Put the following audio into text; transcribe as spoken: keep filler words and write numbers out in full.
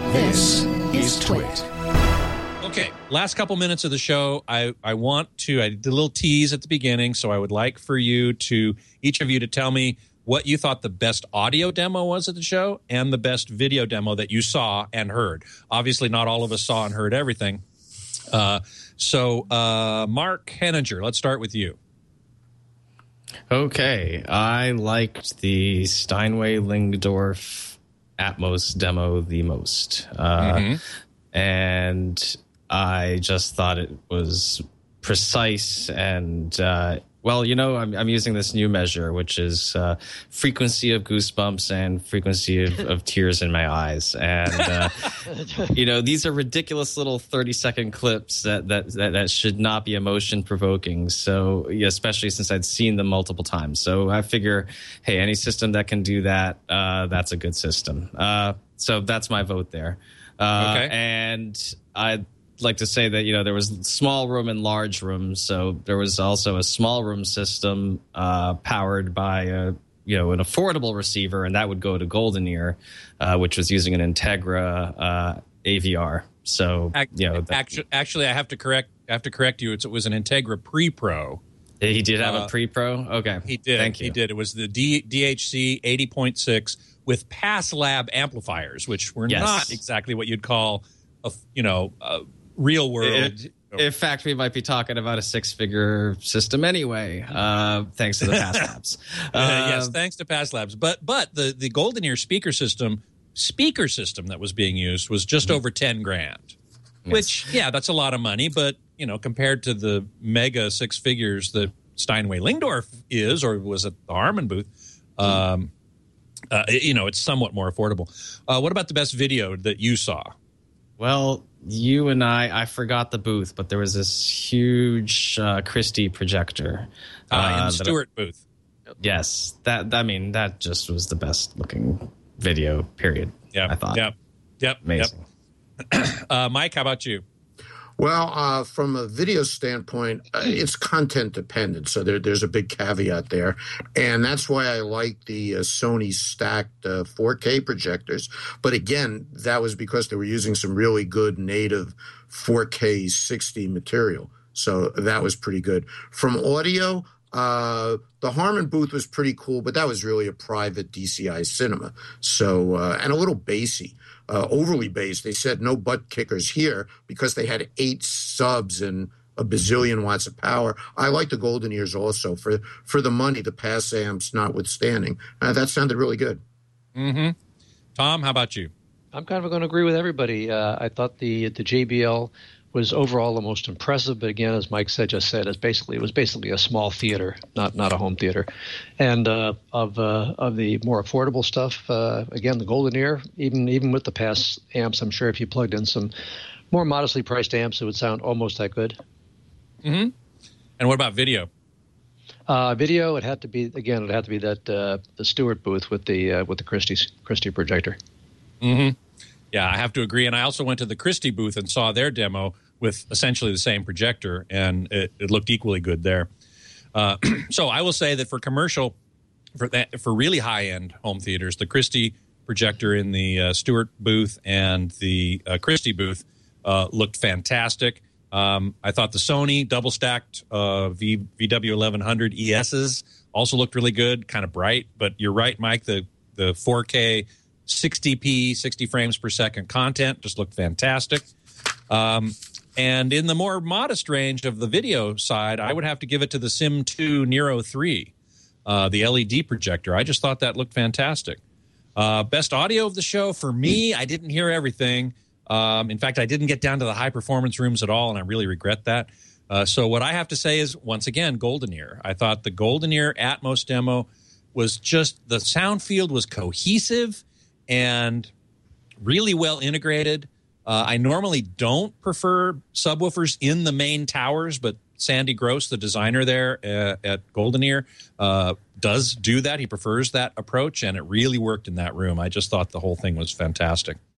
This is Twit. Okay, last couple minutes of the show, I, I want to, I did a little tease at the beginning, so I would like for you to, each of you to tell me what you thought the best audio demo was at the show and the best video demo that you saw and heard. Obviously, not all of us saw and heard everything. Uh, so, uh, Mark Henninger, let's start with you. Okay, I liked the Steinway Lingdorf Atmos demo the most. Uh, mm-hmm. And I just thought it was precise and, uh, well, you know, I'm, I'm using this new measure, which is uh, frequency of goosebumps and frequency of, of tears in my eyes. And, uh, you know, these are ridiculous little thirty-second clips that, that, that, that should not be emotion-provoking. So, yeah, especially since I'd seen them multiple times. So I figure, hey, any system that can do that, uh, that's a good system. Uh, so that's my vote there. Uh, okay. And I'd like to say that, you know, there was small room and large room. So there was also a small room system uh, powered by, a, you know, an affordable receiver, and that would go to Golden Ear, uh, which was using an Integra uh, A V R. So, you know. That, actually, actually, I have to correct I have to correct you. It's, it was an Integra Pre-Pro. He did have uh, a Pre-Pro? Okay. He did. Thank you. He did. It was the D- DHC eighty point six with Pass Lab amplifiers, which were yes. not exactly what you'd call, a, you know, a real world. It, in fact, we might be talking about a six-figure system anyway, uh, thanks to the Pass Labs. Uh, yes, thanks to Pass Labs. But but the, the Golden Ear speaker system speaker system that was being used was just mm-hmm. over ten grand. Yes. Which, yeah, that's a lot of money, but you know, compared to the mega six figures that Steinway Lingdorf is, or was at the Harman booth, um, uh, you know, it's somewhat more affordable. Uh, what about the best video that you saw? Well, you and I, I forgot the booth, but there was this huge uh, Christie projector. Uh, uh, in the Stewart I, booth. Yes. That, I mean, that just was the best looking video, period. Yeah. I thought. Yep. Yep. Amazing. Yep. uh, Mike, how about you? Well, uh, from a video standpoint, uh, it's content dependent, so there, there's a big caveat there, and that's why I like the uh, Sony stacked uh, four K projectors. But again, that was because they were using some really good native four K sixty material, so that was pretty good. From audio, uh, the Harman booth was pretty cool, but that was really a private D C I cinema, so uh, and a little bassy. Uh, overly bass. They said no butt kickers here because they had eight subs and a bazillion watts of power. I like the Golden Ears also for for the money, the pass amps notwithstanding. Uh, that sounded really good. Mm-hmm. Tom, how about you? I'm kind of going to agree with everybody. Uh, I thought the the J B L was overall the most impressive, but again, as Mike said, just said, it's basically it was basically a small theater, not not a home theater. And uh, of uh, of the more affordable stuff, uh, again, the Golden Ear, even even with the pass amps, I'm sure if you plugged in some more modestly priced amps, it would sound almost that good. Mm-hmm. And what about video? Uh, video, it had to be again, it had to be that uh, the Stewart booth with the uh, with the Christie Christie projector. Mm-hmm. Yeah, I have to agree. And I also went to the Christie booth and saw their demo with essentially the same projector, and it, it looked equally good there. Uh, so I will say that for commercial, for that, for really high-end home theaters, the Christie projector in the uh, Stewart booth and the uh, Christie booth uh, looked fantastic. Um, I thought the Sony double-stacked uh, v, VW eleven hundred E S's also looked really good, kind of bright. But you're right, Mike, the, the four K sixty p, sixty frames per second content just looked fantastic. Um, and in the more modest range of the video side, I would have to give it to the Sim two Nero three, uh, the L E D projector. I just thought that looked fantastic. Uh, best audio of the show, for me, I didn't hear everything. Um, in fact, I didn't get down to the high-performance rooms at all, and I really regret that. Uh, so what I have to say is, once again, Golden Ear. I thought the Golden Ear Atmos demo was just, the sound field was cohesive and really well integrated. Uh, I normally don't prefer subwoofers in the main towers, but Sandy Gross, the designer there uh, at Golden Ear, uh, does do that. He prefers that approach, and it really worked in that room. I just thought the whole thing was fantastic.